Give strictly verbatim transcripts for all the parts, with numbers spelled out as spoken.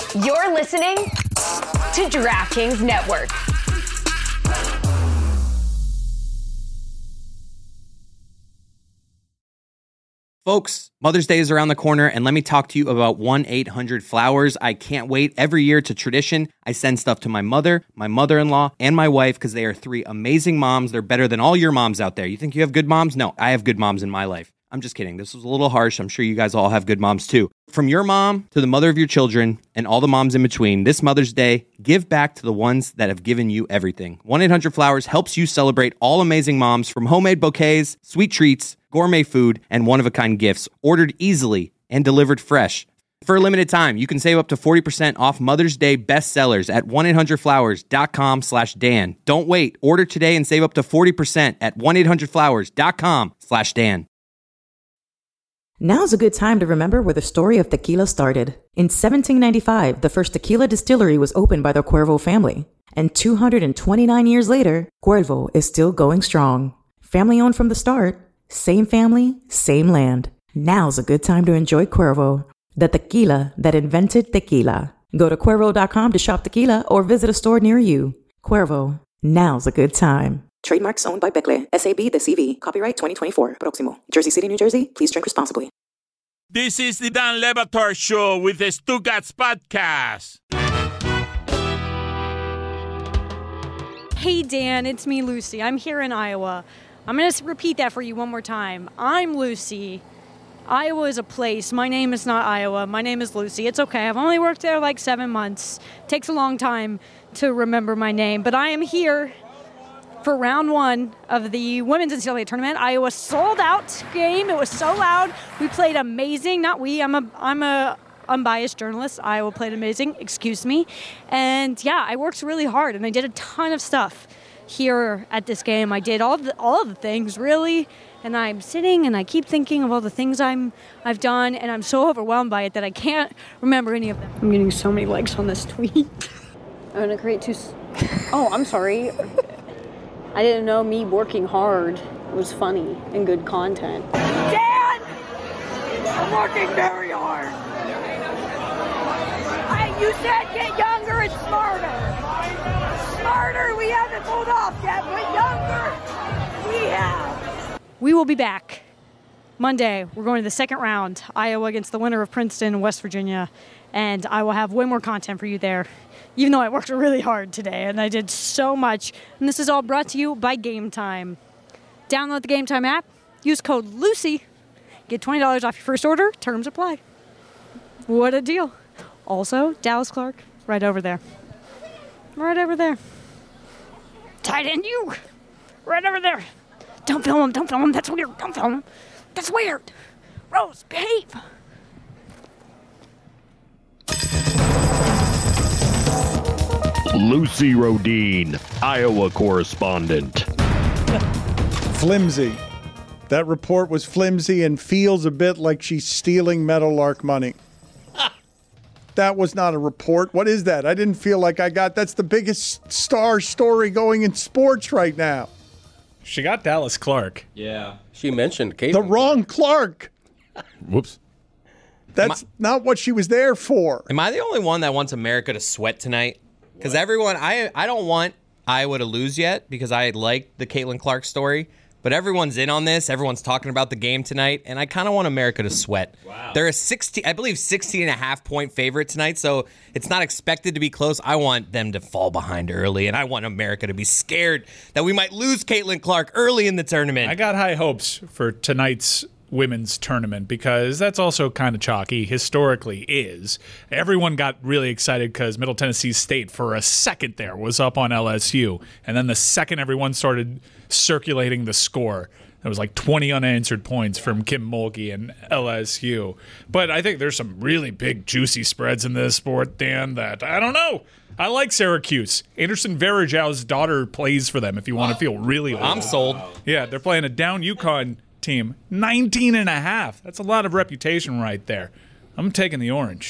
You're listening to DraftKings Network. Folks, Mother's Day is around the corner, and let me talk to you about one eight hundred flowers. I can't wait. Every year, it's a tradition. I send stuff to my mother, my mother-in-law, and my wife because they are three amazing moms. They're better than all your moms out there. You think you have good moms? No, I have good moms in my life. I'm just kidding. This was a little harsh. I'm sure you guys all have good moms too. From your mom to the mother of your children and all the moms in between, this Mother's Day, give back to the ones that have given you everything. one eight hundred flowers helps you celebrate all amazing moms, from homemade bouquets, sweet treats, gourmet food, and one-of-a-kind gifts, ordered easily and delivered fresh. For a limited time, you can save up to forty percent off Mother's Day bestsellers at one eight hundred flowers dot com slash Dan. Don't wait. Order today and save up to forty percent at one eight hundred flowers dot com slash Dan. Now's a good time to remember where the story of tequila started. In seventeen ninety-five, the first tequila distillery was opened by the Cuervo family. And two hundred twenty-nine years later, Cuervo is still going strong. Family owned from the start, same family, same land. Now's a good time to enjoy Cuervo, the tequila that invented tequila. Go to Cuervo dot com to shop tequila or visit a store near you. Cuervo, now's a good time. Trademarks owned by Becle, S A B de C V. Copyright twenty twenty-four. Proximo. Jersey City, New Jersey. Please drink responsibly. This is the Dan Le Batard Show with the Stugatz Podcast. Hey, Dan, it's me, Lucy. I'm here in Iowa. I'm going to repeat that for you one more time. I'm Lucy. Iowa is a place. My name is not Iowa. My name is Lucy. It's okay. I've only worked there like seven months. It takes a long time to remember my name, but I am here for round one of the Women's N C double A tournament. Iowa sold out game. It was so loud. We played amazing. Not we. I'm a I'm a unbiased journalist. Iowa played amazing. Excuse me. And yeah, I worked really hard and I did a ton of stuff here at this game. I did all the all of the things really. And I'm sitting and I keep thinking of all the things I'm I've done, and I'm so overwhelmed by it that I can't remember any of them. I'm getting so many likes on this tweet. I'm gonna create two. S- oh, I'm sorry. I didn't know me working hard was funny and good content. Dan! I'm working very hard. I, you said get younger and smarter. Smarter we haven't pulled off yet, but younger we have. We will be back Monday. We're going to the second round. Iowa against the winner of Princeton and West Virginia. And I will have way more content for you there, even though I worked really hard today and I did so much. And this is all brought to you by Game Time. Download the Game Time app, use code Lucy, get twenty dollars off your first order, terms apply. What a deal. Also, Dallas Clark, right over there. Right over there. Tight end you, right over there. Don't film him, don't film him, that's weird, don't film him. That's weird. Rose, behave. Lucy Rodine, Iowa correspondent. Flimsy. That report was flimsy and feels a bit like she's stealing Meadowlark money. That was not a report. What is that? I didn't feel like I got... That's the biggest star story going in sports right now. She got Dallas Clark. Yeah. She mentioned Caitlin. The wrong Clark. Whoops. That's I, not what she was there for. Am I the only one that wants America to sweat tonight? Because everyone, I I don't want Iowa to lose yet because I like the Caitlin Clark story. But everyone's in on this. Everyone's talking about the game tonight. And I kind of want America to sweat. Wow. They're a sixteen, I believe sixteen and a half point favorite tonight. So it's not expected to be close. I want them to fall behind early. And I want America to be scared that we might lose Caitlin Clark early in the tournament. I got high hopes for tonight's women's tournament because that's also kind of chalky, historically is. Everyone got really excited because Middle Tennessee State for a second there was up on L S U. And then the second everyone started circulating the score, there was like twenty unanswered points from Kim Mulkey and L S U. But I think there's some really big, juicy spreads in this sport, Dan, that I don't know. I like Syracuse. Anderson Varejau's daughter plays for them if you want to feel really old. I'm sold. Yeah, they're playing a down UConn team. nineteen and a half. That's a lot of reputation right there. I'm taking the orange.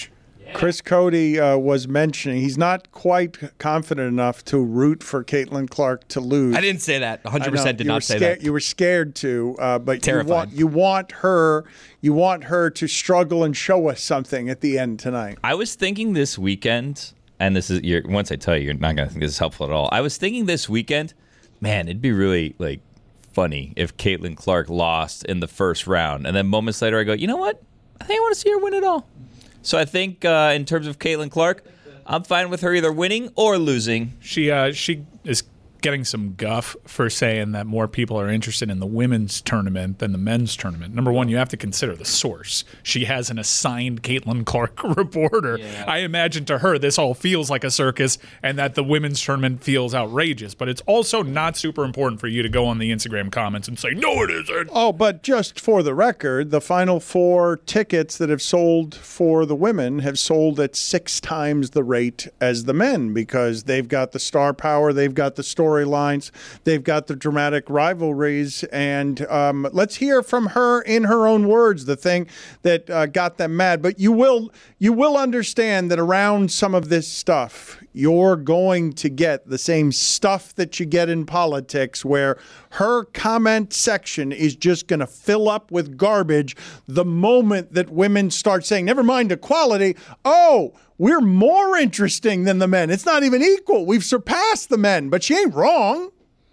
Chris Cody uh, was mentioning he's not quite confident enough to root for Caitlin Clark to lose. I didn't say that. one hundred I know, percent did you not were say scared, that. You were scared to, uh, but you Terrified. want, you want her you want her to struggle and show us something at the end tonight. I was thinking this weekend, and this is you're, once I tell you, you're not going to think this is helpful at all. I was thinking this weekend, man, it'd be really like funny if Caitlin Clark lost in the first round, and then moments later I go, you know what? I think I want to see her win it all. So I think uh, in terms of Caitlin Clark, I'm fine with her either winning or losing. She uh, she is getting some guff for saying that more people are interested in the women's tournament than the men's tournament. Number one, you have to consider the source. She has an assigned Caitlin Clark reporter. Yeah. I imagine to her this all feels like a circus and that the women's tournament feels outrageous. But it's also not super important for you to go on the Instagram comments and say, no, it isn't. Oh, but just for the record, the final four tickets that have sold for the women have sold at six times the rate as the men because they've got the star power, they've got the story storylines. They've got the dramatic rivalries. And um, let's hear from her in her own words, the thing that uh, got them mad. But you will you will understand that around some of this stuff, you're going to get the same stuff that you get in politics where her comment section is just going to fill up with garbage the moment that women start saying, never mind equality, oh, we're more interesting than the men. It's not even equal. We've surpassed the men, but she ain't wrong.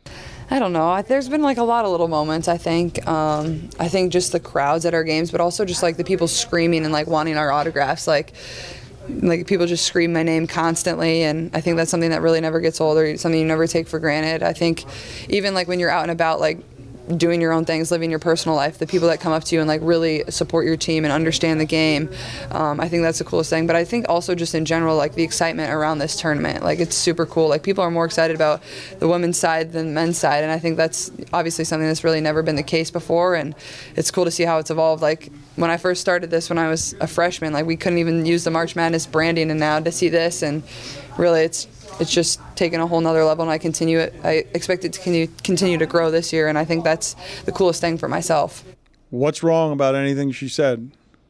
I don't know. There's been like a lot of little moments, I think. Um, I think just the crowds at our games, but also just like the people screaming and like wanting our autographs. Like, like people just scream my name constantly, and I think that's something that really never gets old or something you never take for granted. I think even like when you're out and about, like doing your own things, living your personal life, the people that come up to you and like really support your team and understand the game, um, I think that's the coolest thing. But I think also just in general, like the excitement around this tournament, like it's super cool. Like people are more excited about the women's side than the men's side, and I think that's obviously something that's really never been the case before, and it's cool to see how it's evolved. Like when I first started this when I was a freshman, like we couldn't even use the March Madness branding, and now to see this, and really it's it's just taken a whole nother level, and I continue it. I expect it to continue, continue to grow this year, and I think that's the coolest thing for myself. What's wrong about anything she said?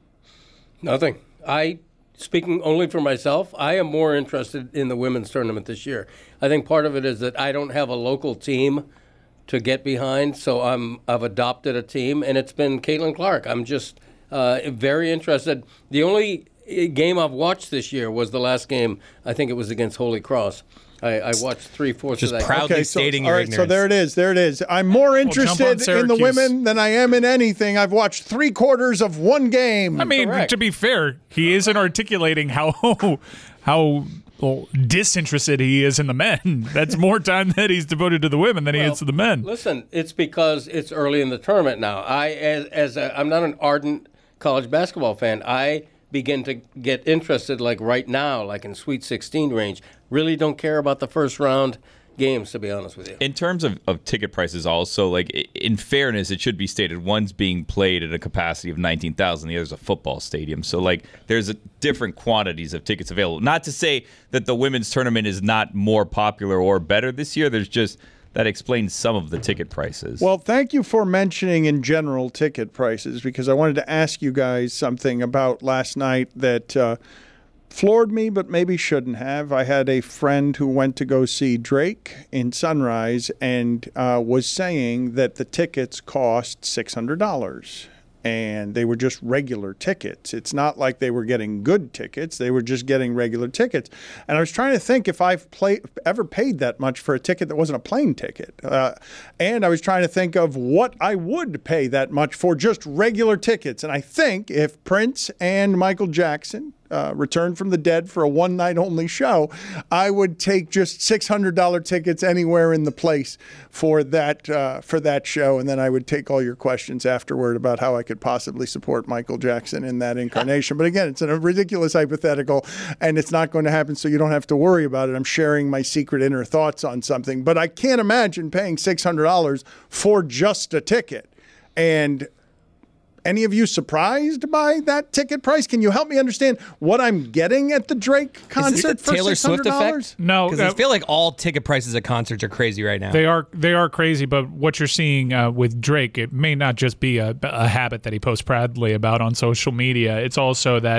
Nothing. I, speaking only for myself, I am more interested in the women's tournament this year. I think part of it is that I don't have a local team to get behind, so I'm, I've adopted a team, and it's been Caitlin Clark. I'm just uh, very interested. The only game I've watched this year was the last game. I think it was against Holy Cross. I, I watched three-fourths of that. Just proudly okay, so, stating all your right, ignorance. So there it is. There it is. I'm more interested well, in the women than I am in anything. I've watched three quarters of one game. I mean, Correct. To be fair, he isn't articulating how how well, disinterested he is in the men. That's more time that he's devoted to the women than well, he is to the men. Listen, it's because it's early in the tournament now. I, as, as a, I'm not an ardent college basketball fan. I begin to get interested like right now, like in Sweet sixteen range. Really don't care about the first round games, to be honest with you. In terms of, of ticket prices also, like in fairness, it should be stated one's being played at a capacity of nineteen thousand, the other's a football stadium. So like there's a different quantities of tickets available. Not to say that the women's tournament is not more popular or better this year. There's just that explains some of the ticket prices. Well, thank you for mentioning in general ticket prices, because I wanted to ask you guys something about last night that uh, floored me, but maybe shouldn't have. I had a friend who went to go see Drake in Sunrise and uh, was saying that the tickets cost six hundred dollars. And they were just regular tickets. It's not like they were getting good tickets. They were just getting regular tickets. And I was trying to think if I've play, ever paid that much for a ticket that wasn't a plane ticket. Uh, and I was trying to think of what I would pay that much for just regular tickets. And I think if Prince and Michael Jackson Uh, returned from the dead for a one-night-only show, I would take just six hundred dollars tickets anywhere in the place for that uh, for that show, and then I would take all your questions afterward about how I could possibly support Michael Jackson in that incarnation. But again, it's a ridiculous hypothetical, and it's not going to happen, so you don't have to worry about it. I'm sharing my secret inner thoughts on something, but I can't imagine paying six hundred dollars for just a ticket. And any of you surprised by that ticket price? Can you help me understand what I'm getting at the Drake concert for Taylor six hundred dollars? Swift effect? No, because uh, I feel like all ticket prices at concerts are crazy right now. They are they are crazy, but what you're seeing uh, with Drake, it may not just be a, a habit that he posts proudly about on social media. It's also that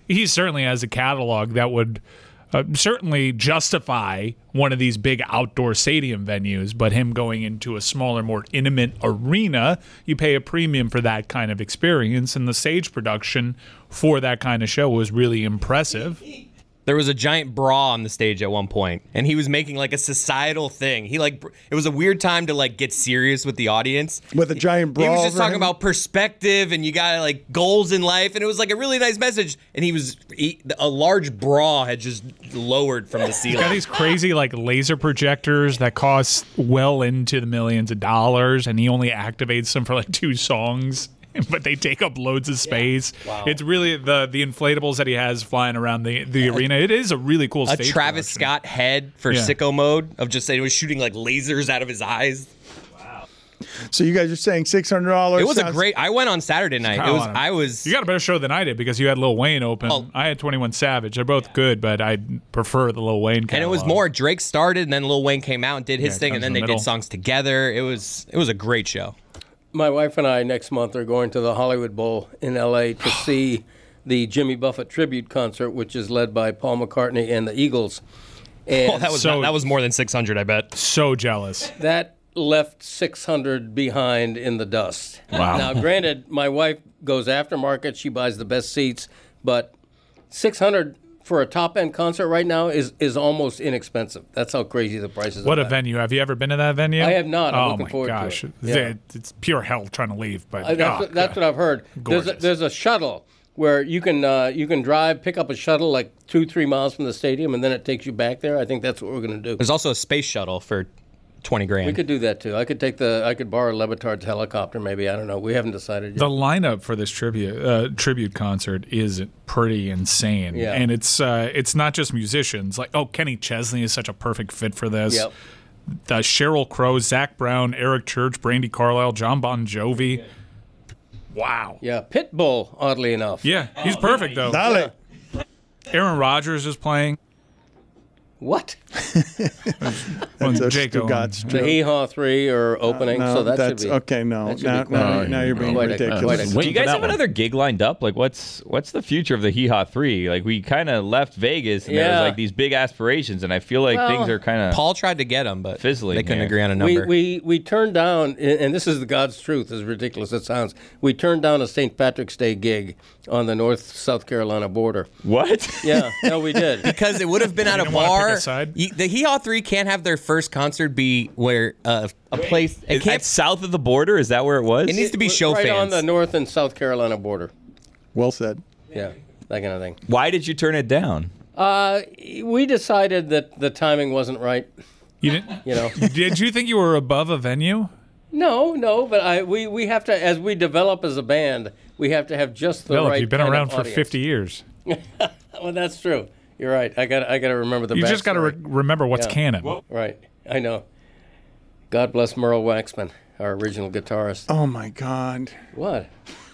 he certainly has a catalog that would uh, certainly justify one of these big outdoor stadium venues, but him going into a smaller, more intimate arena, you pay a premium for that kind of experience, and the stage production for that kind of show was really impressive. There was a giant bra on the stage at one point, and he was making like a societal thing. He like it was a weird time to like get serious with the audience. With a giant bra. He was just over talking him? about perspective, and you got like goals in life, and it was like a really nice message. And he was he, a large bra had just lowered from the ceiling. He's got these crazy like laser projectors that cost well into the millions of dollars, and he only activates them for like two songs. But they take up loads of space. Yeah. Wow. It's really the the inflatables that he has flying around the, the arena. It is a really cool a stage. A Travis production. Scott head for yeah. sicko mode of just saying he was shooting like lasers out of his eyes. Wow. So you guys are saying six hundred dollars. It was sounds- a great. I went on Saturday night. It was. I was. You got a better show than I did because you had Lil Wayne open. Oh. I had twenty-one Savage. They're both good, but I prefer the Lil Wayne catalog. And it was more Drake started, and then Lil Wayne came out and did his yeah, thing, and then the they middle. did songs together. It was. It was a great show. My wife and I next month are going to the Hollywood Bowl in L A to see the Jimmy Buffett tribute concert, which is led by Paul McCartney and the Eagles. And oh, that was so, not, that was more than six hundred, I bet. So jealous. That left six hundred behind in the dust. Wow. Now, granted, my wife goes aftermarket; she buys the best seats, but six hundred for a top-end concert right now is, is almost inexpensive. That's how crazy the prices are. What a that. venue. Have you ever been to that venue? I have not. I'm oh, looking my forward gosh. to it. Yeah. Yeah. It's pure hell trying to leave. But uh, that's, oh, what, that's what I've heard. Gorgeous. There's a, there's a shuttle where you can uh, you can drive, pick up a shuttle like two, three miles from the stadium, and then it takes you back there. I think that's what we're going to do. There's also a space shuttle for twenty grand. We could do that too. I could take the. I could borrow Le Batard's helicopter. Maybe I don't know. We haven't decided yet. The lineup for this tribute uh, tribute concert is pretty insane, yeah. and it's uh, it's not just musicians. Like oh, Kenny Chesney is such a perfect fit for this. Yep. Uh, Sheryl Crow, Zach Brown, Eric Church, Brandi Carlile, John Bon Jovi. Wow. Yeah, Pitbull. Oddly enough. Yeah, he's perfect though. Dale. Aaron Rodgers is playing. What? That's a Stugatz The Hee Haw three are opening, uh, no, so that that's, should be okay. No, that should now, be quite now, a- now you're being quite a- ridiculous. quite a- Do you guys have another gig lined up? Like, what's what's the future of the Hee Haw three? Like, we kind of left Vegas, and there Yeah. was like these big aspirations, and I feel like Well, things are kind of Paul tried to get him, but fizzling they couldn't here. agree on a We, number. we we turned down, and this is the God's truth, as ridiculous as it sounds. We turned down a Saint Patrick's Day gig on the North South Carolina border. what? Yeah, no, we did. because it would have been at a didn't wanna pick bar. a side? You- The Hee Haw three can't have their first concert be where uh, a place. It Is can't. that south of the border? Is that where it was? It needs to be show right fans. on the North and South Carolina border. Well said. Yeah, that kind of thing. Why did you turn it down? Uh, we decided that the timing wasn't right. You didn't? You know. Did you think you were above a venue? No, no, but I we, we have to, as we develop as a band, we have to have just the Philip, right you've been kind around of for audience. fifty years. Well, that's true. You're right. I got I got to remember the. You just got to re- backstory. remember what's Yeah. canon. Right. I know. God bless Merle Waxman, our original guitarist. Oh my God. What?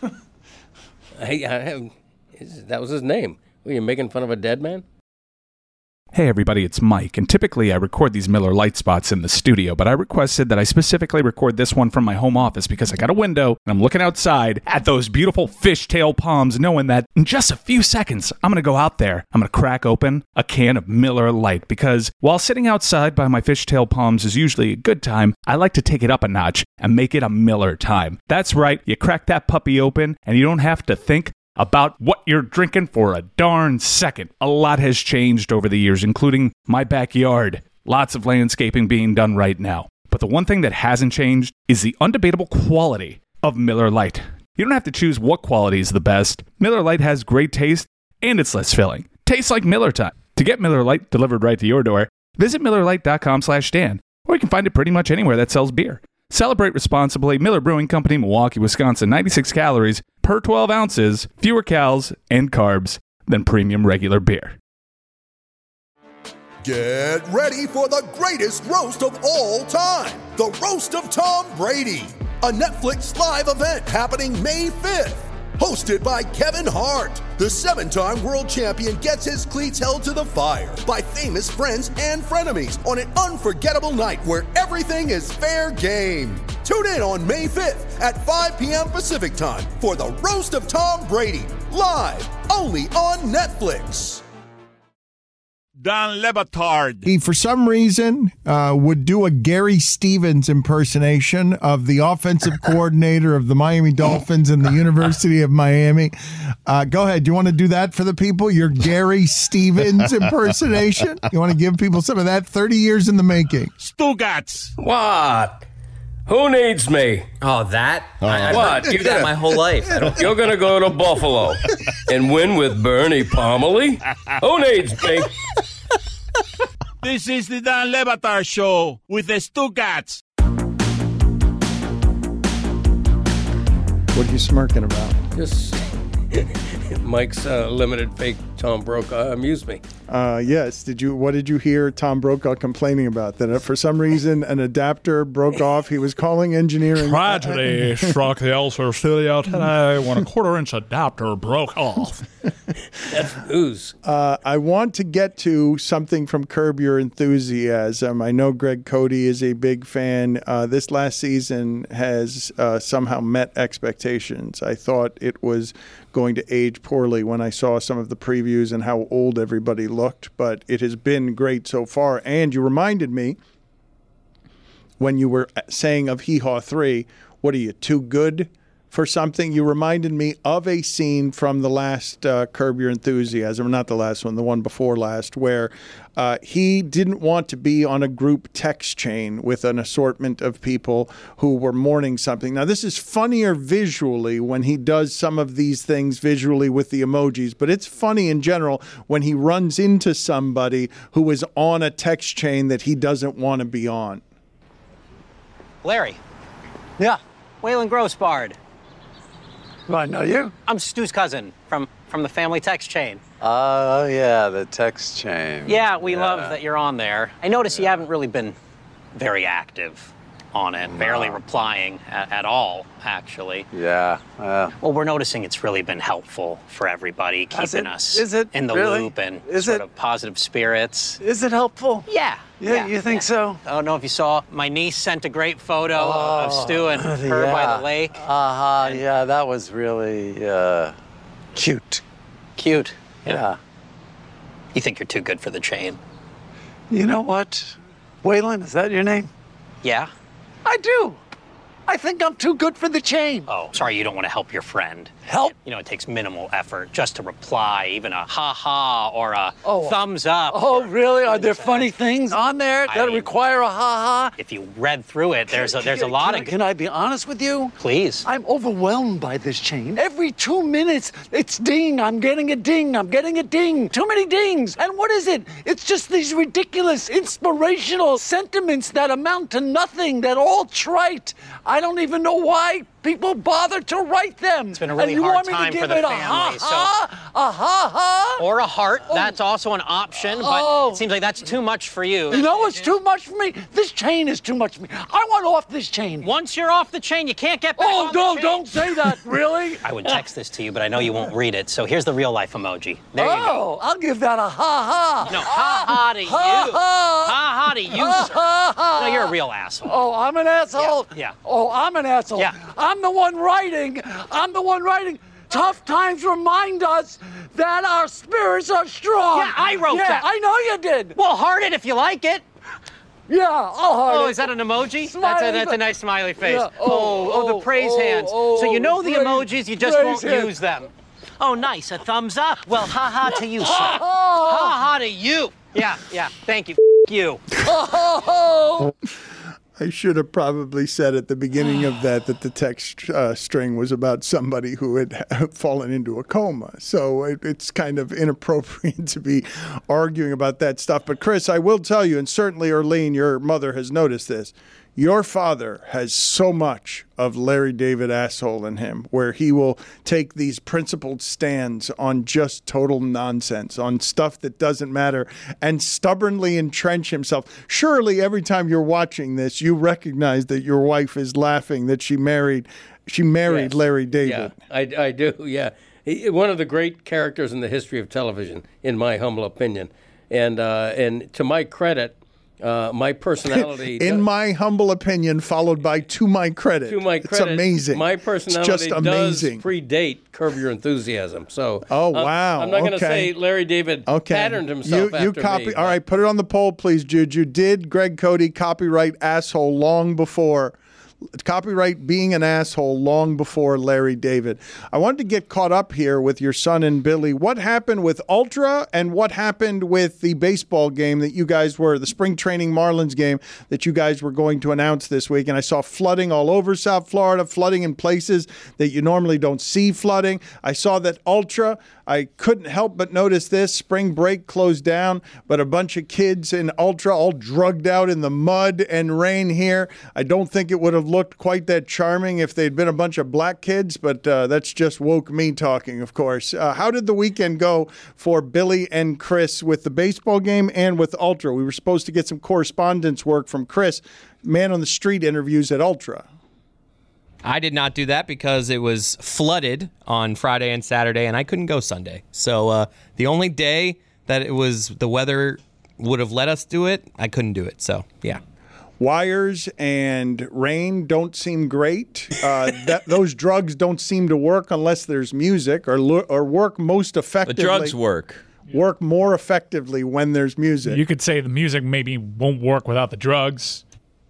I, I have, is- that was his name. Were you making fun of a dead man? Hey everybody, it's Mike, and typically I record these Miller Lite spots in the studio, but I requested that I specifically record this one from my home office because I got a window and I'm looking outside at those beautiful fishtail palms, knowing that in just a few seconds I'm going to go out there, I'm going to crack open a can of Miller Lite, because while sitting outside by my fishtail palms is usually a good time, I like to take it up a notch and make it a Miller time. That's right, you crack that puppy open and you don't have to think about what you're drinking for a darn second. A lot has changed over the years, including my backyard. Lots of landscaping being done right now. But the one thing that hasn't changed is the undebatable quality of Miller Lite. You don't have to choose what quality is the best. Miller Lite has great taste, and it's less filling. Tastes like Miller time. To get Miller Lite delivered right to your door, visit Miller Lite dot com slash Dan, or you can find it pretty much anywhere that sells beer. Celebrate responsibly. Miller Brewing Company, Milwaukee, Wisconsin. ninety-six calories per twelve ounces, fewer calories and carbs than premium regular beer. Get ready for the greatest roast of all time, the Roast of Tom Brady, a Netflix live event happening May fifth. Hosted by Kevin Hart, the seven-time world champion gets his cleats held to the fire by famous friends and frenemies on an unforgettable night where everything is fair game. Tune in on May fifth at five p.m. Pacific time for the Roast of Tom Brady, live only on Netflix. Don Le Batard. He, for some reason, uh, would do a Gary Stevens impersonation of the offensive coordinator of the Miami Dolphins and the University of Miami. Uh, go ahead. Do you want to do that for the people? Your Gary Stevens impersonation? You want to give people some of that? thirty years in the making. Stugats. What? Who needs me? Oh, that? Uh, I, what? I do that my whole life. I don't... You're going to go to Buffalo and win with Bernie Pomerly? Who needs me? This is the Dan Le Batard Show with the Stugats. What are you smirking about? Just Mike's uh, limited fake Tom Brokaw amused me. Uh, yes. Did you? What did you hear Tom Brokaw complaining about? That uh, for some reason an adapter broke off. He was calling engineering. Tragedy struck the Elser studio today when a quarter-inch adapter broke off. That's news. Uh, I want to get to something from Curb Your Enthusiasm. I know Greg Cody is a big fan. Uh, this last season has uh, somehow met expectations. I thought it was going to age poorly when I saw some of the previews and how old everybody looked, but it has been great so far. And you reminded me when you were saying of Hee Haw three, what are you, too good for something? You reminded me of a scene from the last uh, Curb Your Enthusiasm, not the last one, the one before last, where uh, he didn't want to be on a group text chain with an assortment of people who were mourning something. Now, this is funnier visually when he does some of these things visually with the emojis, but it's funny in general when he runs into somebody who is on a text chain that he doesn't want to be on. Larry. Yeah. Waylon Grossbard. Do I know you? I'm Stu's cousin from, from the family text chain. Oh, uh, yeah, the text chain. Yeah, we yeah. love that you're on there. I notice yeah. you haven't really been very active on it, no. barely replying at, at all, actually. Yeah, well. Well, we're noticing it's really been helpful for everybody, keeping us Is it in the really? loop and Is sort it? of positive spirits. Is it helpful? Yeah. Yeah, yeah you think yeah. so? I don't know if you saw, my niece sent a great photo oh, of Stu and her yeah. by the lake. Uh-huh, and yeah, that was really uh, cute. Cute? Yeah. yeah. You think you're too good for the chain? You know what? Waylon, is that your name? Yeah. I do. I think I'm too good for the chain. Oh, sorry, you don't want to help your friend. Help? You know, it takes minimal effort just to reply, even a ha-ha or a oh. thumbs up. Oh, really? Are there funny things on there that I mean, require a ha-ha? If you read through it, there's a, there's can, a lot can, of... Can I be honest with you? Please. I'm overwhelmed by this chain. Every two minutes, it's ding. I'm getting a ding. I'm getting a ding. Too many dings. And what is it? It's just these ridiculous, inspirational sentiments that amount to nothing, that are all trite. I don't even know why people bother to write them. It's been a really and you hard want me time to for give the it family. A ha-ha? So a ha-ha? Or a heart. Oh. That's also an option, but oh. it seems like that's too much for you. You know what's too much for me? This chain is too much for me. I want off this chain. Once you're off the chain, you can't get back oh, on no, the chain. don't say that. Really? I would text this to you, but I know you won't read it. So here's the real life emoji. There you oh, go. I'll give that a ha-ha. No, ha-ha to you. Ha-ha. Ha-ha to you, sir. Ha-ha. No, you're a real asshole. Oh, I'm an asshole? Yeah. yeah. Oh, I'm an asshole. Yeah. I'm the one writing. I'm the one writing. Tough times remind us that our spirits are strong. Yeah, I wrote yeah, that. I know you did. Well, heart it if you like it. Yeah, I'll heart oh, it. is that an emoji? Smiley that's a, that's a nice smiley face. Yeah. Oh, oh, oh, the praise oh, hands. Oh, so you know the praise, emojis, you just won't hands. use them. Oh, nice, a thumbs up. Well, ha-ha to you, sir. Ha-ha. Ha-ha to you. Yeah, yeah, thank you. F- you. Oh. I should have probably said at the beginning of that that the text uh, string was about somebody who had fallen into a coma. So it, it's kind of inappropriate to be arguing about that stuff. But Chris, I will tell you, and certainly Erlene, your mother has noticed this, your father has so much of Larry David asshole in him, where he will take these principled stands on just total nonsense, on stuff that doesn't matter, and stubbornly entrench himself. Surely every time you're watching this, you recognize that your wife is laughing that she married she married yes. Larry David. Yeah, I, I do, yeah. He, one of the great characters in the history of television, in my humble opinion. And uh, and to my credit, Uh, my personality, in does, my humble opinion, followed by to my credit. to my credit, it's amazing. My personality it's just amazing. does predate Curb Your Enthusiasm. So, oh uh, wow, I'm not going to okay. say Larry David okay. patterned himself you, after you copy, me. All right, put it on the poll, please, Juju. Did Greg Cody copyright asshole long before? Copyright being an asshole long before Larry David. I wanted to get caught up here with your son and Billy. What happened with Ultra and what happened with the baseball game that you guys were, the spring training Marlins game that you guys were going to announce this week? And I saw flooding all over South Florida, flooding in places that you normally don't see flooding. I saw that Ultra, I couldn't help but notice this. Spring break closed down, but a bunch of kids in Ultra all drugged out in the mud and rain here. I don't think it would have looked quite that charming if they'd been a bunch of black kids, but uh, that's just woke me talking, of course. Uh, how did the weekend go for Billy and Chris with the baseball game and with Ultra? We were supposed to get some correspondence work from Chris, man on the street interviews at Ultra. I did not do that because it was flooded on Friday and Saturday, and I couldn't go Sunday. So uh, the only day that it was the weather would have let us do it, I couldn't do it. So, yeah. Wires and rain don't seem great. Uh, that those drugs don't seem to work unless there's music, or or work most effectively. The drugs work. Work more effectively when there's music. You could say the music maybe won't work without the drugs.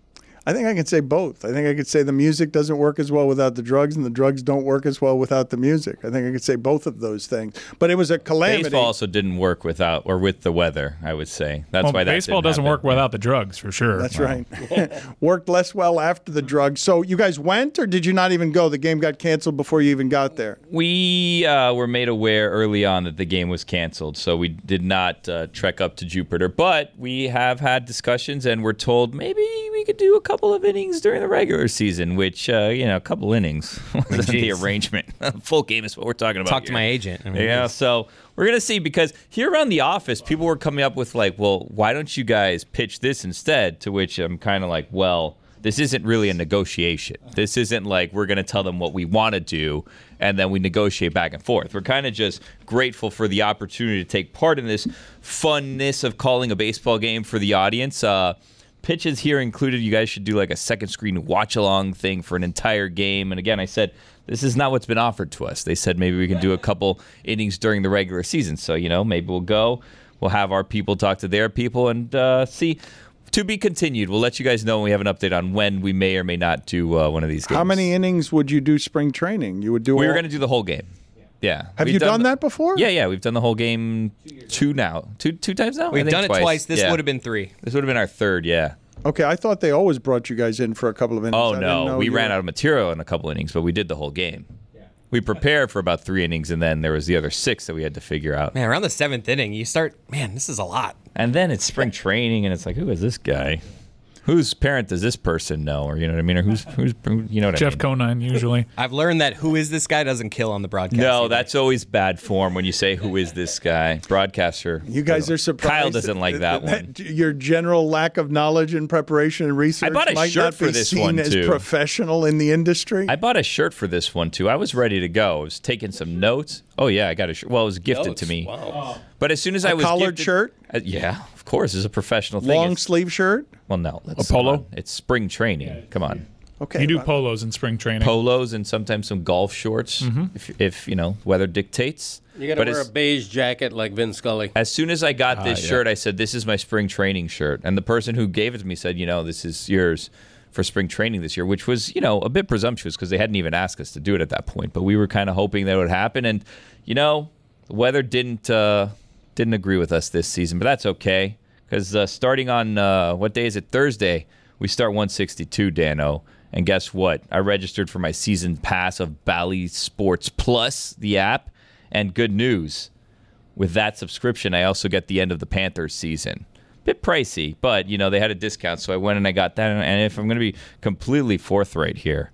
I think I can say both. I think I could say the music doesn't work as well without the drugs, and the drugs don't work as well without the music. I think I could say both of those things. But it was a calamity. Baseball also didn't work without or with the weather, I would say. That's well, why that baseball didn't doesn't happen. work without the drugs, for sure. That's wow. right. Worked less well after the drugs. So you guys went, or did you not even go? The game got canceled before you even got there. We uh, were made aware early on that the game was canceled, so we did not uh, trek up to Jupiter. But we have had discussions, and we're told maybe we could do a couple of innings during the regular season, which, uh, you know, a couple innings wasn't the arrangement. Full game is what we're talking about. Talk here. to my agent. I mean, yeah, so we're going to see, because here around the office, people were coming up with like, well, why don't you guys pitch this instead? To which I'm kind of like, well, this isn't really a negotiation. This isn't like we're going to tell them what we want to do and then we negotiate back and forth. We're kind of just grateful for the opportunity to take part in this funness of calling a baseball game for the audience. Uh, pitches here included. You guys should do like a second screen watch along thing for an entire game. And again, I said, this is not what's been offered to us. They said maybe we can do a couple innings during the regular season. So, you know, maybe we'll go. We'll have our people talk to their people and uh, see. To be continued. We'll let you guys know when we have an update on when we may or may not do uh, one of these games. How many innings would you do spring training? You would do. We all... were going to do the whole game. Yeah. Have We've you done, done that before? Yeah, yeah. We've done the whole game two now. Two two times now? We've I think done it twice. twice. This Yeah. would have been three. This would have been our third, yeah. Okay, I thought they always brought you guys in for a couple of innings. Oh, I didn't no. know We you ran were- out of material in a couple innings, but we did the whole game. We prepared for about three innings, and then there was the other six that we had to figure out. Man, around the seventh inning, you start, man, this is a lot. And then it's spring training, and it's like, who is this guy? Whose parent does this person know? Or, you know what I mean? Or who's, who's you know what Jeff I mean? Conine, usually. I've learned that who is this guy doesn't kill on the broadcast. No, either. that's always bad form when you say, who is this guy? Broadcaster. You guys are surprised. Kyle doesn't like that one. Your general lack of knowledge and preparation and research I bought a might shirt not for be this seen one, as too. professional in the industry. I bought a shirt for this one, too. I was ready to go. I was taking some notes. Oh, yeah, I got a shirt. Well, it was gifted Notes, to me. wow. But as soon as A I was collared gifted- shirt? Uh, yeah, of course. It's a professional thing. Long It's- sleeve shirt. Well, no. let's- A polo? come on. It's spring training. Come on. Okay. You do well, polos in spring training. Polos and sometimes some golf shorts, if, if you know, weather dictates. You got to But wear a as- beige jacket like Vin Scully. As soon as I got this Ah, yeah. shirt, I said, this is my spring training shirt. And the person who gave it to me said, you know, this is yours for spring training this year, which was, you know, a bit presumptuous because they hadn't even asked us to do it at that point. But we were kind of hoping that it would happen. And, you know, the weather didn't uh, didn't agree with us this season. But that's okay because uh, starting on, uh, what day is it? Thursday, we start one sixty-two, Dano. And guess what? I registered for my season pass of Bally Sports Plus, the app. And good news. With that subscription, I also get the end of the Panthers season. Bit pricey, but, you know, they had a discount, so I went and I got that. And if I'm going to be completely forthright here,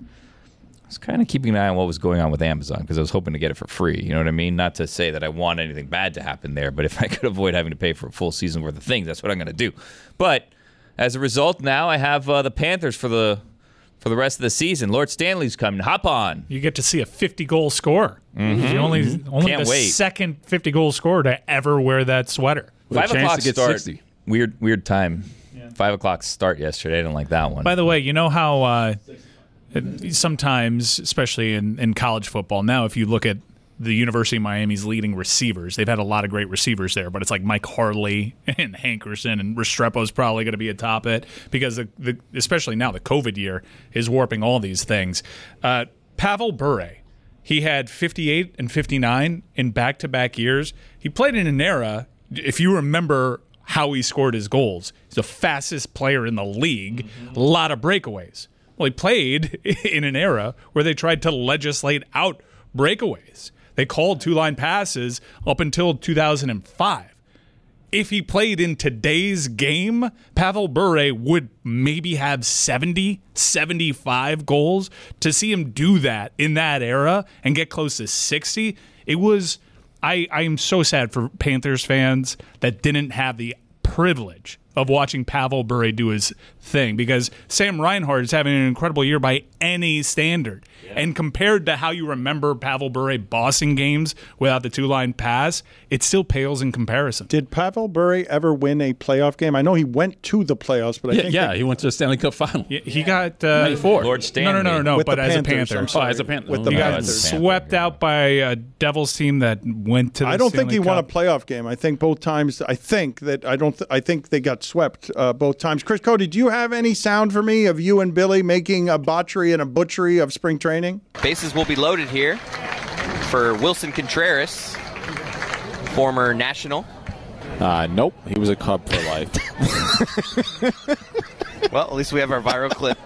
I was kind of keeping an eye on what was going on with Amazon because I was hoping to get it for free. You know what I mean? Not to say that I want anything bad to happen there, but if I could avoid having to pay for a full season worth of things, that's what I'm going to do. But as a result, now I have uh, the Panthers for the for the rest of the season. Lord Stanley's coming. Hop on. You get to see a fifty-goal scorer. Mhm. He's the only, only Can't the wait. second fifty-goal scorer to ever wear that sweater. Five chance o'clock to get start. sixty. Weird, weird time. Five o'clock start yesterday. I didn't like that one. By the way, you know how uh, sometimes, especially in, in college football, now if you look at the University of Miami's leading receivers, they've had a lot of great receivers there, but it's like Mike Harley and Hankerson, and Restrepo's probably going to be atop it because, the, the, especially now, the COVID year is warping all these things. Uh, Pavel Bure, he had fifty-eight and fifty-nine in back-to-back years. He played in an era, if you remember how he scored his goals, he's the fastest player in the league, mm-hmm. a lot of breakaways. Well, he played in an era where they tried to legislate out breakaways. They called two-line passes up until two thousand five. If he played in today's game, Pavel Bure would maybe have seventy, seventy-five goals. To see him do that in that era and get close to sixty, it was... I, I am so sad for Panthers fans that didn't have the privilege of watching Pavel Bure do his thing, because Sam Reinhart is having an incredible year by any standard. Yeah. And compared to how you remember Pavel Bure bossing games without the two-line pass, it still pales in comparison. Did Pavel Bure ever win a playoff game? I know he went to the playoffs, but I yeah, think yeah, they, he went to the Stanley Cup final. He, he got uh, ninety-four. Lord Stanley. No, no, no, no. With but the as Panthers, a Panther, I'm Oh, as a Panther. with the he got Panthers. swept out by a Devils team that went to the I don't Stanley think he Cup. won a playoff game. I think both times. I think that I don't. Th- I think they got swept uh, both times. Chris Cody, do you have any sound for me of you and Billy making a botchery and a butchery of spring training? Bases will be loaded here for Wilson Contreras, former National. Uh, nope, he was a Cub for life. Well, at least we have our viral clip.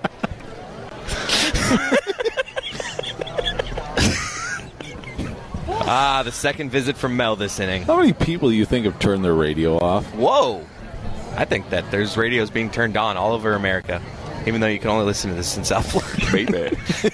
Ah, the second visit from Mel this inning. How many people do you think have turned their radio off? Whoa. I think that there's radios being turned on all over America, even though you can only listen to this in South Florida. Baby.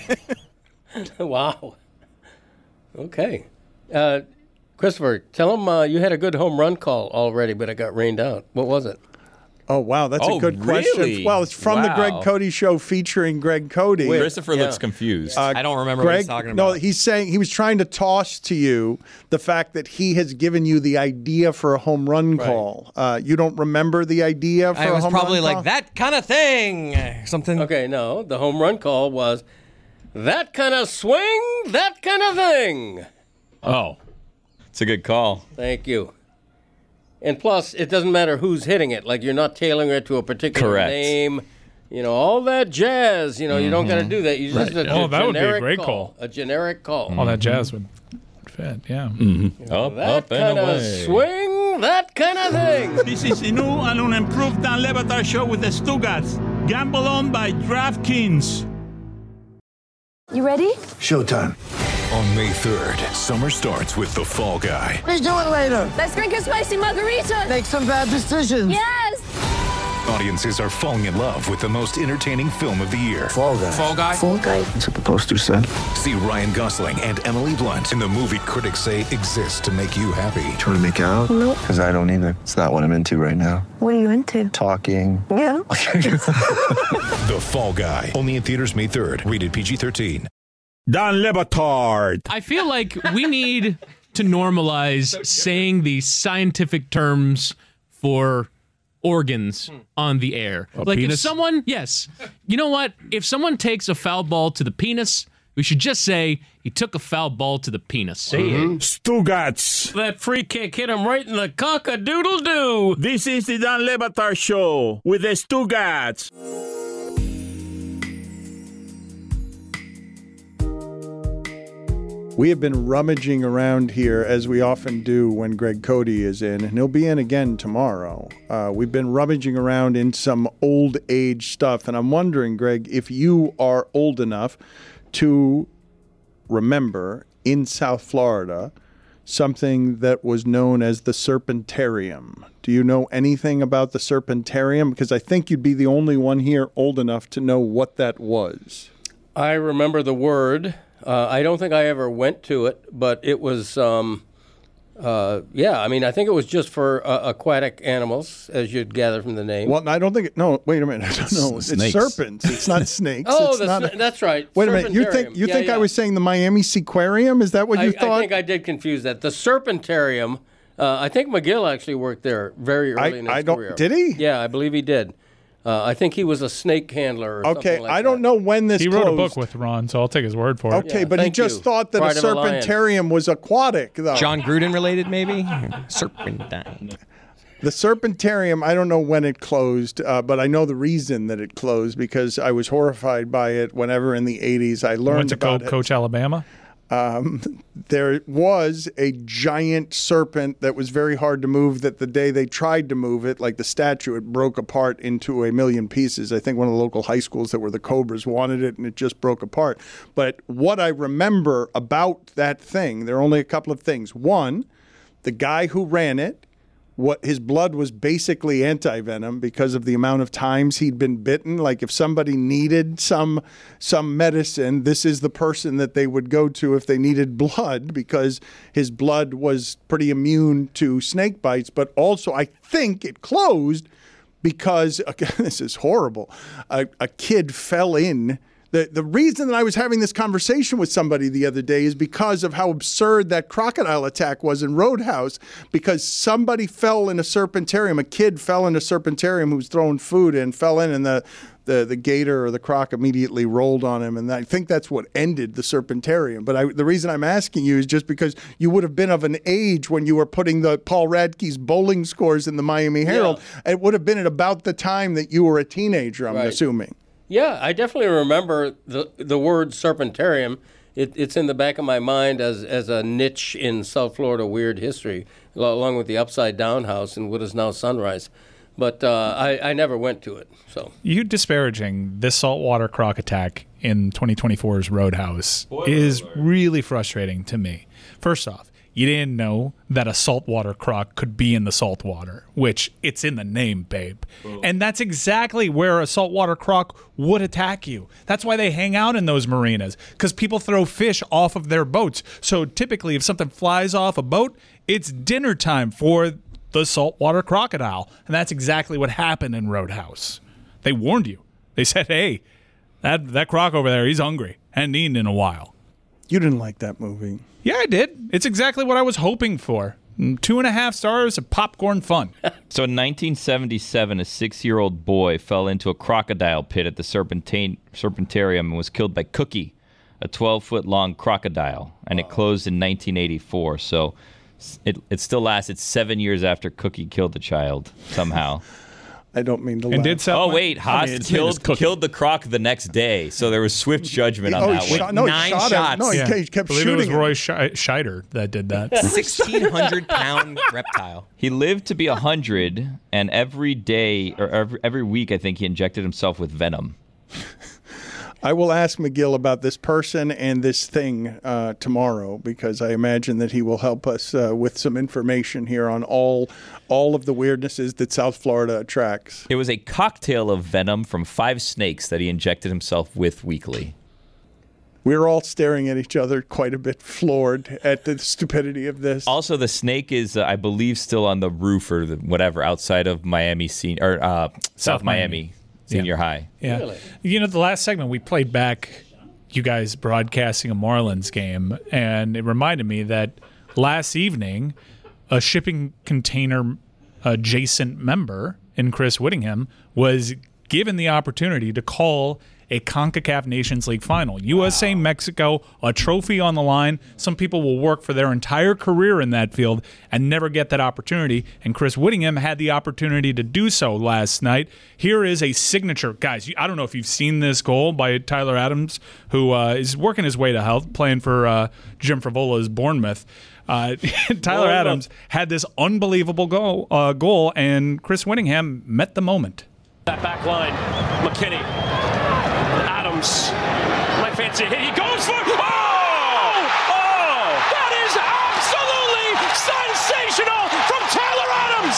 Wow. Okay. Uh, Christopher, tell him uh, you had a good home run call already, but it got rained out. What was it? Oh, wow. That's Oh, a good really? question. Well, it's from the Wow. Greg Cody Show featuring Greg Cody. Christopher Yeah. looks confused. Uh, I don't remember Greg, what he's talking No, about. he's saying he was trying to toss to you the fact that he has given you the idea for a home run call. Uh, you don't remember the idea for I a was home probably run like, call? that kind of thing. Something. Okay, no. The home run call was that kind of swing, that kind of thing. oh, it's a good call. Thank you. And plus, it doesn't matter who's hitting it. Like, you're not tailoring it to a particular Correct. name. You know, all that jazz. You know, you don't got to do that. You just Right. a, Oh, a that would be a generic great call. A generic call. All that jazz would fit, yeah. Up, That up, and kind of away. swing, that kind of thing. This is the new and unimproved Dan Le Batard show with the Stugatz. Gamble on by DraftKings. You ready? Showtime. On May third, summer starts with The Fall Guy. Let's do it later. Let's drink a spicy margarita. Make some bad decisions. Yes. Audiences are falling in love with the most entertaining film of the year. Fall guy. Fall Guy. Fall guy. That's what the poster said. See Ryan Gosling and Emily Blunt in the movie critics say exists to make you happy. Trying to make it out? Nope. Because I don't either. It's not what I'm into right now. What are you into? Talking. Yeah. The Fall Guy. Only in theaters May third. Rated P G thirteen. Dan Le Batard. I feel like we need to normalize saying the scientific terms for organs on the air. A like penis? if someone, yes, you know what? If someone takes a foul ball to the penis, we should just say he took a foul ball to the penis. Say it. Stugatz. That free kick hit him right in the cock-a-doodle-doo. This is the Dan Le Batard show with the Stugatz. We have been rummaging around here, as we often do when Greg Cody is in, and he'll be in again tomorrow. Uh, we've been rummaging around in some old age stuff, and I'm wondering, Greg, if you are old enough to remember in South Florida something that was known as the Serpentarium. Do you know anything about the Serpentarium? Because I think you'd be the only one here old enough to know what that was. I remember the word. Uh, I don't think I ever went to it, but it was, um, uh, yeah, I mean, I think it was just for uh, aquatic animals, as you'd gather from the name. Well, I don't think it, no, wait a minute. I don't know. It's Snakes. serpents. It's not snakes. Oh, it's the not sna- that's right. Wait a minute. You think Serpentarium. you Yeah, think yeah. I was saying the Miami Seaquarium? Is that what you I, thought? I think I did confuse that. The Serpentarium Uh, I think McGill actually worked there very early I- in his I don't- career. did he? Yeah, I believe he did. Uh, I think he was a snake handler or Okay, something like I don't know when this He closed. wrote a book with Ron, so I'll take his word for it. Okay, but he just thought that Pride a of a Lion. serpentarium was aquatic, though. John Gruden related, maybe? Serpentine. The Serpentarium, I don't know when it closed, uh, but I know the reason that it closed because I was horrified by it whenever in the eighties I learned Went to about co- it. Coach Alabama. Um, there was a giant serpent that was very hard to move that the day they tried to move it, like the statue, it broke apart into a million pieces. I think one of the local high schools that were the Cobras wanted it and it just broke apart. But what I remember about that thing, there are only a couple of things. One, the guy who ran it, what his blood was basically anti-venom because of the amount of times he'd been bitten. Like if somebody needed some some medicine, this is the person that they would go to if they needed blood because his blood was pretty immune to snake bites. But also, I think it closed because, again, this is horrible, a, a kid fell in. The, the reason that I was having this conversation with somebody the other day is because of how absurd that crocodile attack was in Roadhouse, because somebody fell in a serpentarium, a kid fell in a serpentarium who was throwing food in, fell in, and the, the, the gator or the croc immediately rolled on him. And I think that's what ended the serpentarium. But I, the reason I'm asking you is just because you would have been of an age when you were putting the Paul Radke's bowling scores in the Miami Herald. Yeah. It would have been at about the time that you were a teenager, I'm Right. assuming. Yeah, I definitely remember the the word serpentarium. It, it's in the back of my mind as as a niche in South Florida weird history, along with the Upside Down House and what is now Sunrise. But uh, I, I never went to it. So You disparaging this saltwater croc attack in twenty twenty-four's Roadhouse is really frustrating to me. First off, you didn't know that a saltwater croc could be in the saltwater, which it's in the name, babe. And that's exactly where a saltwater croc would attack you. That's why they hang out in those marinas, because people throw fish off of their boats. So typically, if something flies off a boat, it's dinner time for the saltwater crocodile. And that's exactly what happened in Roadhouse. They warned you. They said, hey, that, that croc over there, he's hungry. Hadn't eaten in a while. You didn't like that movie. Yeah, I did. It's exactly what I was hoping for. Two and a half stars of popcorn fun. So in nineteen seventy-seven, a six-year-old boy fell into a crocodile pit at the Serpentine, Serpentarium and was killed by Cookie, a twelve-foot-long crocodile, and it closed in nineteen eighty-four. So it it still lasted seven years after Cookie killed the child somehow. I don't mean to And laugh. did sell Oh, my- wait, Haas I mean, his name is killed Cookie. killed the croc the next day, so there was swift judgment on Oh, that he one. shot- no, he Nine shot him. shots. No, he, Yeah. he kept I believe shooting it was him. Roy Sch- Scheider that did that. sixteen hundred pound reptile. He lived to be one hundred, and every day, or every, every week, I think he injected himself with venom. I will ask McGill about this person and this thing uh, tomorrow because I imagine that he will help us uh, with some information here on all all of the weirdnesses that South Florida attracts. It was a cocktail of venom from five snakes that he injected himself with weekly. We're all staring at each other quite a bit floored at the stupidity of this. Also, the snake is, uh, I believe, still on the roof or the, whatever outside of Miami, sen- or uh, South, South Miami, Miami. Senior High. Yeah. Really? You know, the last segment we played back you guys broadcasting a Marlins game, and it reminded me that last evening a shipping container adjacent member in Chris Whittingham was given the opportunity to call a CONCACAF Nations League final. U S A, Mexico, a trophy on the line. Some people will work for their entire career in that field and never get that opportunity. And Chris Whittingham had the opportunity to do so last night. Here is a signature. Guys, I don't know if you've seen this goal by Tyler Adams, who uh, is working his way to health, playing for uh, Jim Fravola's Bournemouth. Uh, Tyler Adams had this unbelievable goal, uh, goal, and Chris Whittingham met the moment. That back line, McKinney. Adams, might fancy a hit. He goes for it. Oh! Oh! That is absolutely sensational from Tyler Adams.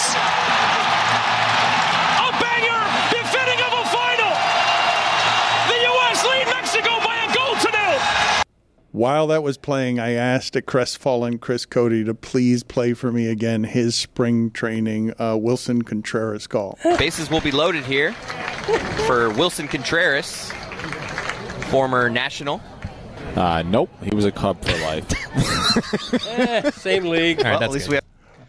A banger, befitting of a final. The U S lead Mexico by a goal to nil. While that was playing, I asked a crestfallen Chris Cody to please play for me again his spring training uh, Wilson Contreras call. Bases will be loaded here for Wilson Contreras, former national. Uh, nope, he was a Cub for life. eh, same league. All right, Well, that's at least good. we have.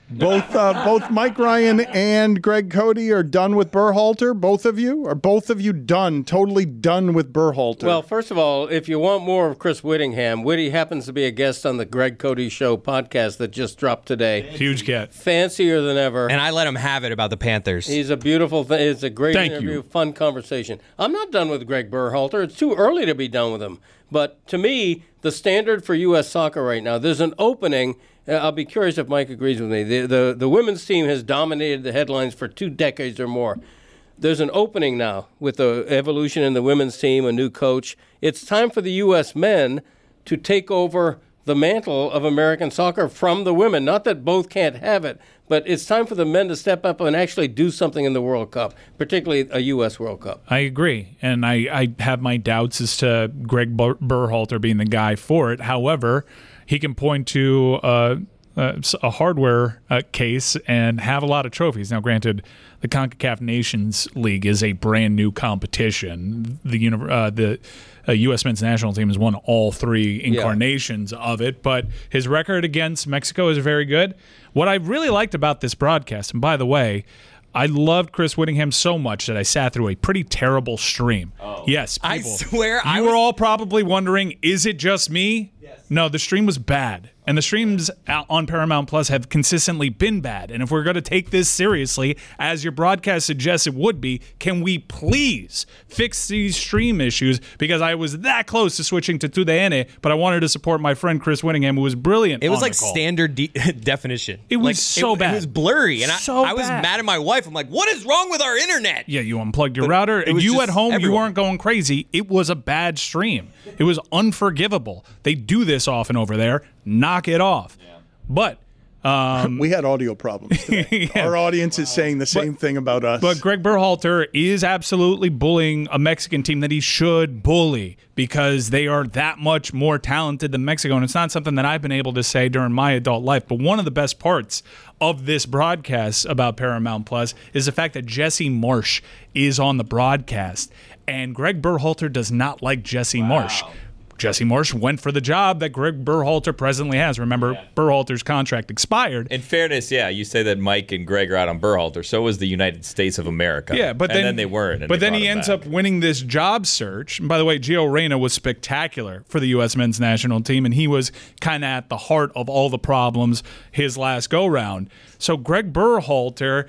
Both uh, both Mike Ryan and Greg Cody are done with Berhalter. Both of you? Are both of you done, totally done with Berhalter? Well, first of all, if you want more of Chris Whittingham, Whitty happens to be a guest on the Greg Cody Show podcast that just dropped today. Huge get. Fancier than ever. And I let him have it about the Panthers. He's a beautiful thing. It's a great Thank interview, you. fun conversation. I'm not done with Greg Berhalter. It's too early to be done with him. But to me, the standard for U S soccer right now, there's an opening. Uh, I'll be curious if Mike agrees with me. The, the the women's team has dominated the headlines for two decades or more. There's an opening now with the evolution in the women's team, a new coach. It's time for the U S men to take over the mantle of American soccer from the women. Not that both can't have it, but it's time for the men to step up and actually do something in the World Cup, particularly a U S World Cup. I agree, and I, I have my doubts as to Greg Ber- Berhalter being the guy for it. However, he can point to uh, uh, a hardware uh, case and have a lot of trophies. Now, granted, the CONCACAF Nations League is a brand new competition. The uni- uh, the uh, U S men's national team has won all three incarnations yeah. of it, but his record against Mexico is very good. What I really liked about this broadcast, and by the way, I loved Chris Whittingham so much that I sat through a pretty terrible stream. Oh. Yes, people. I swear, you I were was... all probably wondering, is it just me? Yes. No, the stream was bad. And the streams on Paramount Plus have consistently been bad. And if we're going to take this seriously, as your broadcast suggests it would be, can we please fix these stream issues? Because I was that close to switching to Tu D N, but I wanted to support my friend Chris Whittingham, who was brilliant. It was on like the call. standard de- definition. It was like, so it, bad. It was blurry. And so I, I was bad. mad at my wife. I'm like, what is wrong with our internet? Yeah, you unplugged your But router, it and was you just at home, everyone. you weren't going crazy. It was a bad stream. It was unforgivable. They do this often over there. Knock it off. Yeah. But um, we had audio problems today. yeah. Our audience is saying the same but, thing about us. But Greg Berhalter is absolutely bullying a Mexican team that he should bully because they are that much more talented than Mexico. And it's not something that I've been able to say during my adult life. But one of the best parts of this broadcast about Paramount Plus is the fact that Jesse Marsh is on the broadcast. And Greg Berhalter does not like Jesse wow. Marsh. Jesse Marsh went for the job that Greg Berhalter presently has. Remember, yeah. Berhalter's contract expired. In fairness, yeah, you say that Mike and Greg are out on Berhalter. So was the United States of America. Yeah, but and then, then they weren't. And but they then he him ends back. up winning this job search. And by the way, Gio Reyna was spectacular for the U S men's national team, and he was kind of at the heart of all the problems his last go-round. So Greg Berhalter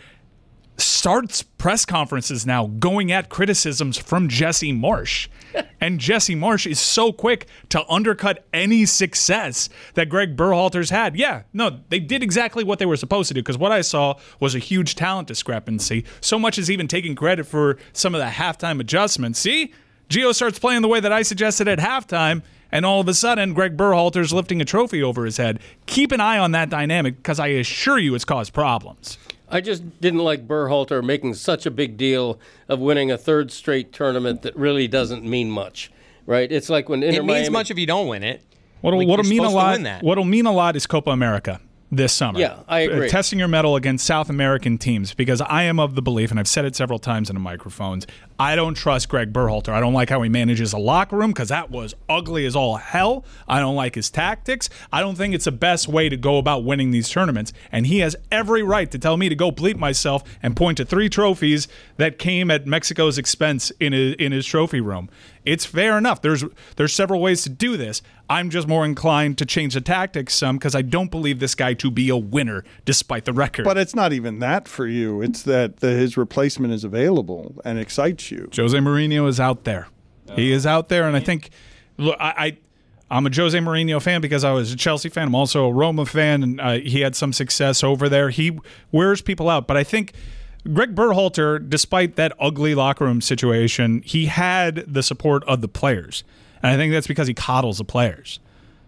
starts press conferences now going at criticisms from Jesse Marsh. And Jesse Marsh is so quick to undercut any success that Greg Berhalter's had. Yeah, no, they did exactly what they were supposed to do, because what I saw was a huge talent discrepancy. So much as even taking credit for some of the halftime adjustments. See? Gio starts playing the way that I suggested at halftime, and all of a sudden, Greg Berhalter's lifting a trophy over his head. Keep an eye on that dynamic, because I assure you it's caused problems. I just didn't like Berhalter making such a big deal of winning a third straight tournament that really doesn't mean much, right? It's like when Inter It means Miami, much if you don't win it. What'll, like what'll mean a lot? that. What'll mean a lot is Copa America this summer. Yeah, I agree. Uh, testing your mettle against South American teams, because I am of the belief, and I've said it several times in the microphones, I don't trust Greg Berhalter. I don't like how he manages a locker room, because that was ugly as all hell. I don't like his tactics. I don't think it's the best way to go about winning these tournaments. And he has every right to tell me to go bleep myself and point to three trophies that came at Mexico's expense in his, in his trophy room. It's fair enough. There's there's several ways to do this. I'm just more inclined to change the tactics some, because I don't believe this guy to be a winner despite the record. But it's not even that for you. It's that the, his replacement is available and excites you. Jose Mourinho is out there. Oh. He is out there, and I think, look, I, I, I'm a Jose Mourinho fan because I was a Chelsea fan. I'm also a Roma fan, and uh, he had some success over there. He wears people out, but I think Greg Berhalter, despite that ugly locker room situation, he had the support of the players. And I think that's because he coddles the players.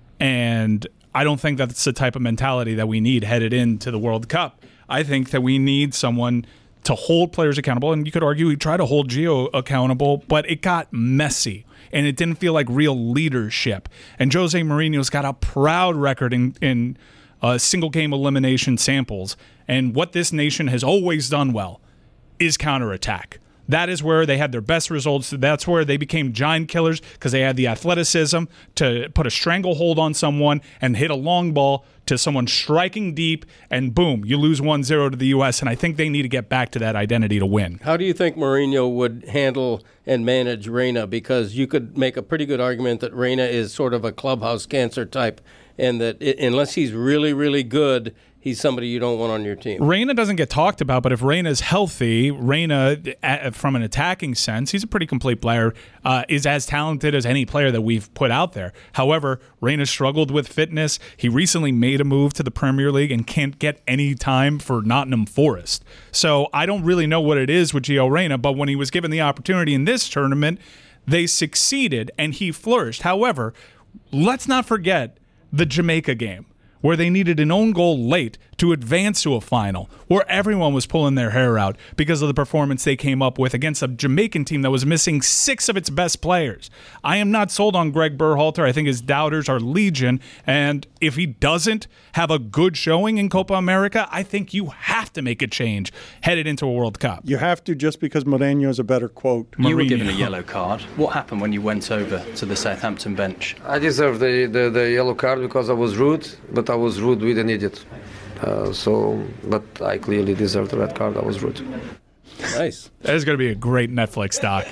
And I don't think that's the type of mentality that we need headed into the World Cup. I think that we need someone to hold players accountable. And you could argue he tried to hold Gio accountable, but it got messy. And it didn't feel like real leadership. And Jose Mourinho's got a proud record in, in uh, single-game elimination samples. And what this nation has always done well is counterattack. That is where they had their best results. That's where they became giant killers because they had the athleticism to put a stranglehold on someone and hit a long ball to someone striking deep, and boom, you lose one zero to the U S, and I think they need to get back to that identity to win. How do you think Mourinho would handle and manage Reyna? Because you could make a pretty good argument that Reyna is sort of a clubhouse cancer type, and that it, unless he's really, really good, he's somebody you don't want on your team. Reyna doesn't get talked about, but if Reyna's healthy, Reyna, uh, from an attacking sense, he's a pretty complete player, uh, is as talented as any player that we've put out there. However, Reyna struggled with fitness. He recently made a move to the Premier League and can't get any time for Nottingham Forest. So I don't really know what it is with Gio Reyna, but when he was given the opportunity in this tournament, they succeeded and he flourished. However, let's not forget the Jamaica game, where they needed an own goal late to advance to a final, where everyone was pulling their hair out because of the performance they came up with against a Jamaican team that was missing six of its best players. I am not sold on Greg Berhalter. I think his doubters are legion, and if he doesn't have a good showing in Copa America, I think you have to make a change headed into a World Cup. You have to, just because Mourinho is a better quote. You were given a yellow card. What happened when you went over to the Southampton bench? I deserved the, the, the yellow card because I was rude, but I was rude with an idiot. Uh, so, but I clearly deserved the red card. I was rude. Nice. That is going to be a great Netflix doc.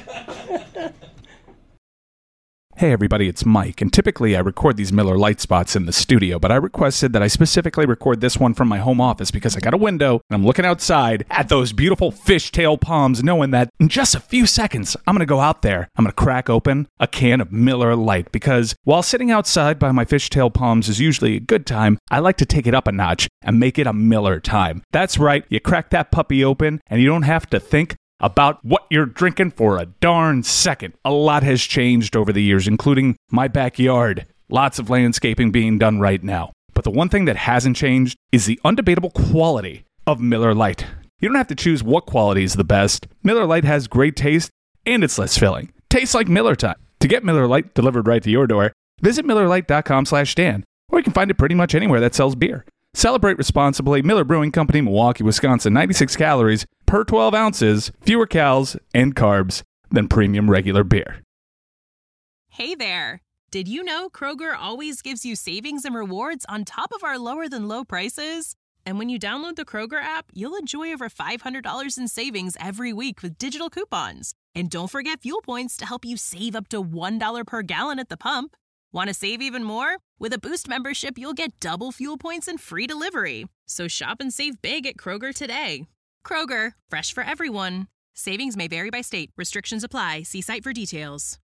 Hey everybody, it's Mike, and typically I record these Miller Lite spots in the studio, but I requested that I specifically record this one from my home office because I got a window and I'm looking outside at those beautiful fishtail palms, knowing that in just a few seconds I'm going to go out there, I'm going to crack open a can of Miller Lite, because while sitting outside by my fishtail palms is usually a good time, I like to take it up a notch and make it a Miller time. That's right, you crack that puppy open and you don't have to think about what you're drinking for a darn second. A lot has changed over the years, including my backyard. Lots of landscaping being done right now. But the one thing that hasn't changed is the undebatable quality of Miller Lite. You don't have to choose what quality is the best. Miller Lite has great taste, and it's less filling. Tastes like Miller time. To get Miller Lite delivered right to your door, visit Miller Lite dot com slash Dan, or you can find it pretty much anywhere that sells beer. Celebrate responsibly. Miller Brewing Company, Milwaukee, Wisconsin. ninety-six calories per twelve ounces, fewer calories and carbs than premium regular beer. Hey there. Did you know Kroger always gives you savings and rewards on top of our lower than low prices? And when you download the Kroger app, you'll enjoy over five hundred dollars in savings every week with digital coupons. And don't forget fuel points to help you save up to one dollar per gallon at the pump. Want to save even more? With a Boost membership, you'll get double fuel points and free delivery. So shop and save big at Kroger today. Kroger, fresh for everyone. Savings may vary by state. Restrictions apply. See site for details.